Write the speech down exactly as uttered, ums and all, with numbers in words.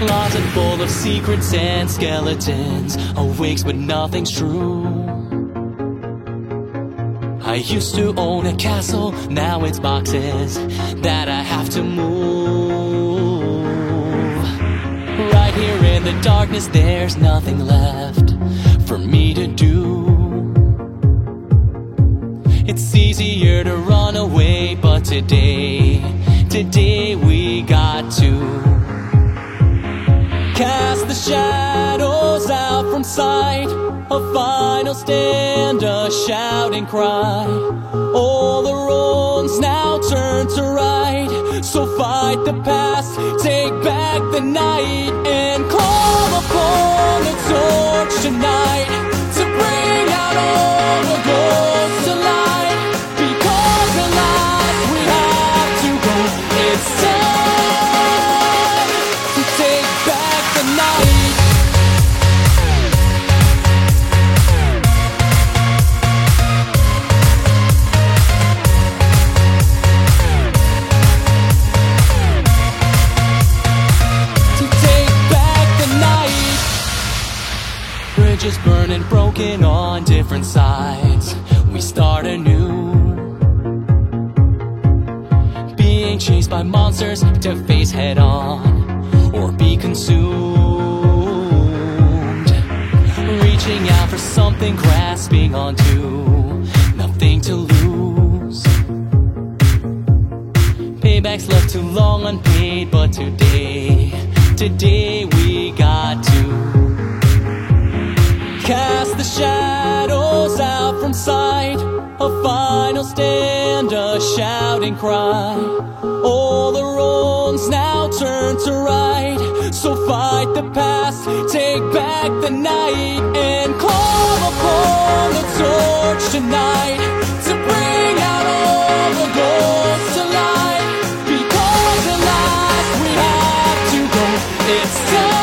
closet full of secrets and skeletons, awakes but nothing's true. I used to own a castle, now it's boxes that I have to move. Right here in the darkness, there's nothing left for me to do. It's easier to run away, but today, today we got to cast the shadows out from sight. A final stand, a shouting cry. All the wrongs now turn to right. So fight the past, take back the night, and call upon the torch tonight to bring out all the ghosts to light. Because alive we have to go. It's time to take back the night. Bridges burning, broken on different sides. We start anew, being chased by monsters to face head on or be consumed. Reaching out for something, grasping onto nothing to lose. Payback's left too long unpaid, but today, today we got to cast the shadows out from sight. A final stand, a shouting cry. All the wrongs now turn to right. So fight the past, take back the night, and call upon the torch tonight to bring out all the ghosts to light. Because alive we have to go. It's time